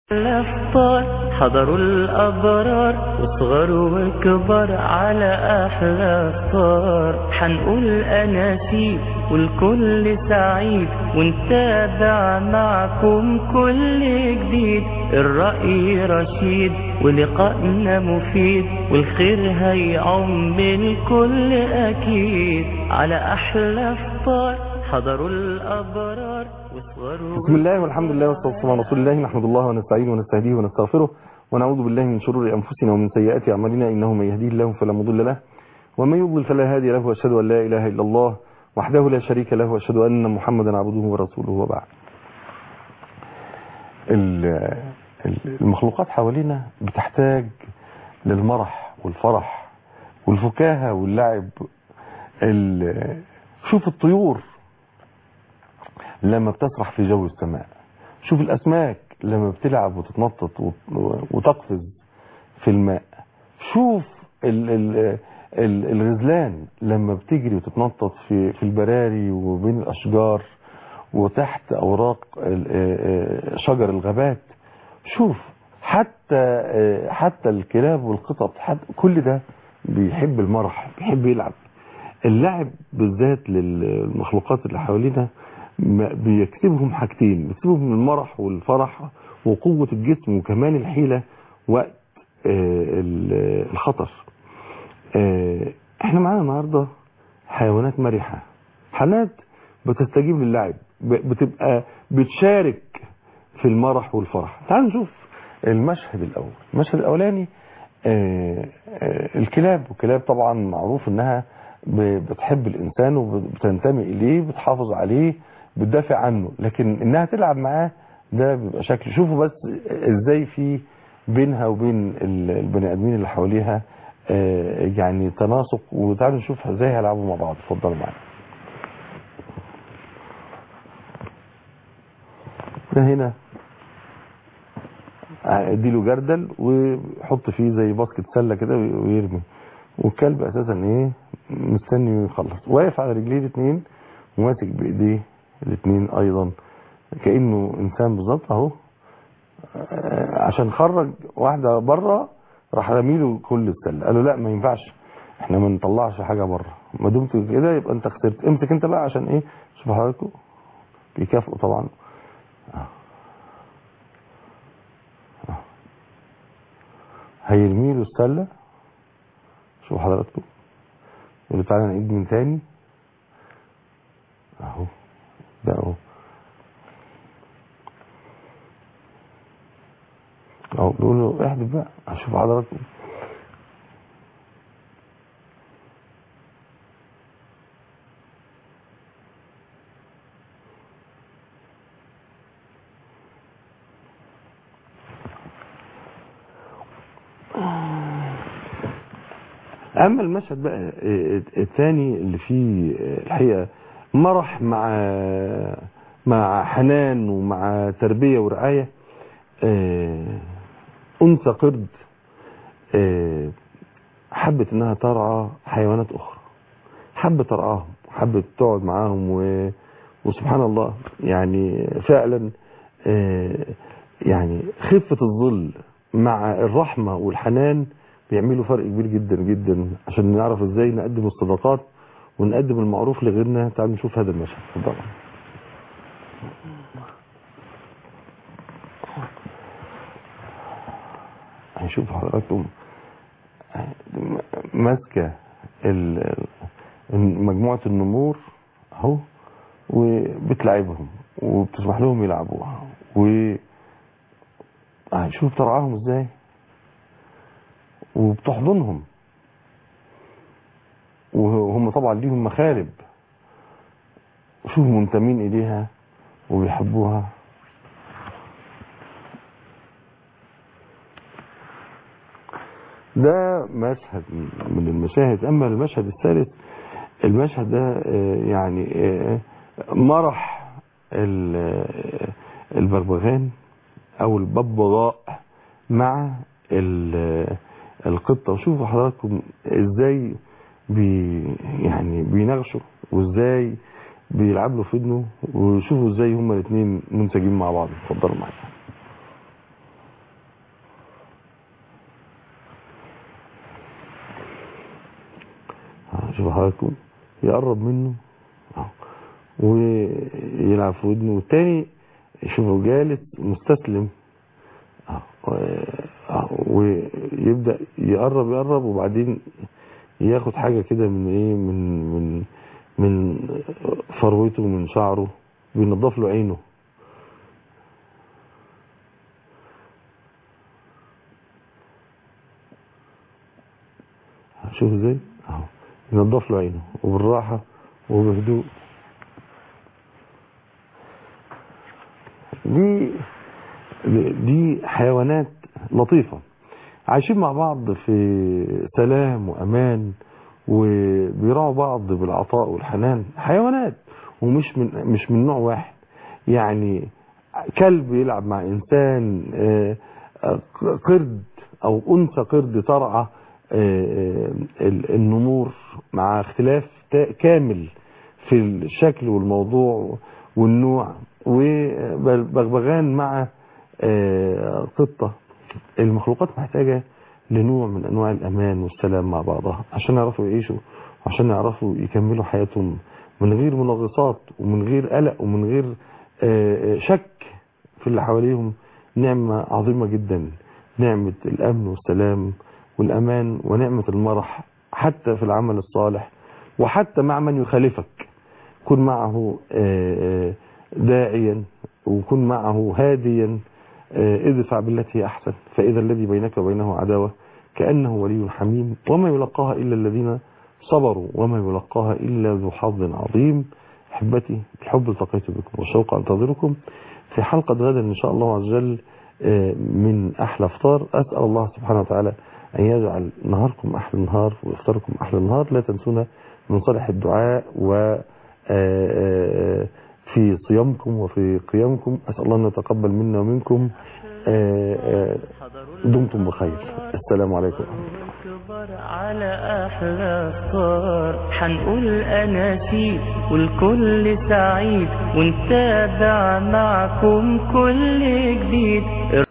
الأفطار حضروا الأبرار وصغر وكبر على أحلى فطار، حنقول أناشيد والكل سعيد ونتابع معكم كل جديد. الرأي رشيد ولقائنا مفيد والخير هيعم الكل أكيد. على أحلى فطار حضروا الأبرار. بسم الله والحمد لله والصلاة والسلام على رسول الله. نحمد الله ونستعينه ونستهديه ونستغفره ونعوذ بالله من شرور أنفسنا ومن سيئات أعمالنا، إنه من يهديه الله فلا مضل له ومن يضلل فلا هادي له، وأشهد أن لا إله إلا الله وحده لا شريك له، وأشهد أن محمدا عبده ورسوله. وبعد، المخلوقات حوالينا بتحتاج للمرح والفرح والفكاهة واللعب. شوف الطيور لما بتسرح في جو السماء، شوف الأسماك لما بتلعب وتتنطط وتقفز في الماء، شوف الغزلان لما بتجري وتتنطط في البراري وبين الأشجار وتحت أوراق شجر الغابات. شوف حتى الكلاب والقطط، كل ده بيحب المرح، بيحب يلعب. اللعب بالذات للمخلوقات اللي حوالينا بيكسبهم حاجتين، بيكسبهم المرح والفرح وقوة الجسم وكمان الحيلة وقت الخطر. احنا معانا النهاردة حيوانات مرحة، حيوانات بتستجيب للعب، بتبقى بتشارك في المرح والفرح. تعالوا نشوف المشهد الأول. المشهد الأولاني الكلاب. والكلاب طبعا معروف انها بتحب الإنسان وبتنتمي إليه، بتحافظ عليه، بتدافع عنه، لكن إنها تلعب معاه ده بيبقى شكل. شوفوا بس إزاي في بينها وبين البني آدمين اللي حواليها يعني تناسق. وتعالوا نشوف إزاي هيلعبوا مع بعض. اتفضلوا معايا. هنا اديله جردل ويحط فيه زي باسكت سله كده ويرمي، والكلب اساسا ايه مستني يخلص، واقف على رجليه الاثنين وماسك بايديه الاثنين ايضا كانه انسان بالظبط اهو. عشان خرج واحده بره راح رميله كل السله، قال له لا ما ينفعش، احنا ما نطلعش حاجه بره، ما دمت كده يبقى انت خسرت، امسك انت بقى عشان ايه. شوفوا حضراتكم بيكافئوا طبعا. هيرمي له السله. شوفوا حضراتكم، يقول له تعالى نعيد من تاني اهو. ده اهو بيقول له احدف بقى. هشوف حضراتكم اما المشهد بقى الثاني اللي فيه الحقيقه مرح مع حنان ومع تربيه ورعايه. انثى قرد حبت انها ترعى حيوانات اخرى، حبت ترعاهم، حبت تقعد معاهم وسبحان الله يعني فعلا يعني خفة الظل مع الرحمة والحنان بيعملوا فرق كبير جدا جدا عشان نعرف ازاي نقدم الصدقات ونقدم المعروف لغيرنا. تعالوا نشوف هذا المشهد. اتفضلوا. هنشوف حضراتكم ماسكه مجموعه النمور اهو وبتلعبهم وبتسمح لهم يلعبوها، هنشوف ترعاهم ازاي وبتحضنهم، وهم طبعا ليهم مخالب، شوفوا منتمين اليها وبيحبوها. ده مشهد من المشاهد. اما المشهد الثالث، المشهد ده يعني مرح البغبغان او الببغاء مع القطه. وشوفوا حضراتكم ازاي يعني بيناغشوا وازاي بيلعب له في ودنه، وشوفوا ازاي هما الاثنين منسجمين مع بعض. اتفضلوا معايا. شوف حضراتكم يقرب منه ويلعب في ودنه، والتاني يشوفه جالس مستسلم ويبدأ يقرب وبعدين ياخد حاجة كده من ايه من فروته من شعره، بينضف له عينه. شوف ازاي اهو ينضف له عينه وبالراحة وبهدوء. دي حيوانات لطيفة عايشين مع بعض في سلام وأمان وبيراعوا بعض بالعطاء والحنان. حيوانات ومش من نوع واحد، يعني كلب يلعب مع إنسان، قرد أو أنثى قرد ترعى النمور، مع اختلاف كامل في الشكل والموضوع والنوع، وبغبغان مع قطة. المخلوقات محتاجة لنوع من أنواع الأمان والسلام مع بعضها عشان يعرفوا يعيشوا وعشان يعرفوا يكملوا حياتهم من غير منغصات ومن غير قلق ومن غير شك في اللي حواليهم. نعمة عظيمة جدا، نعمة الأمن والسلام والأمان ونعمة المرح حتى في العمل الصالح وحتى مع من يخالفك. كن معه داعيا وكن معه هاديا، ادفع بالتي هي أحسن فإذا الذي بينك وبينه عداوة كأنه ولي حميم. وما يلقاها إلا الذين صبروا وما يلقاها إلا ذو حظ عظيم. أحبتي بالحب التقيت بكم والشوق أنتظركم في حلقة غدا إن شاء الله عز وجل من أحلى إفطار. أسأل الله سبحانه وتعالى أن يجعل نهاركم أحلى النهار وإفطاركم أحلى النهار. لا تنسونا من صالح الدعاء و في صيامكم وفي قيامكم. أسأل الله أن يتقبل منا ومنكم. دمتم بخير. السلام عليكم. على أحلى صار حنقول أناشيد والكل سعيد ونتابع معكم كل جديد.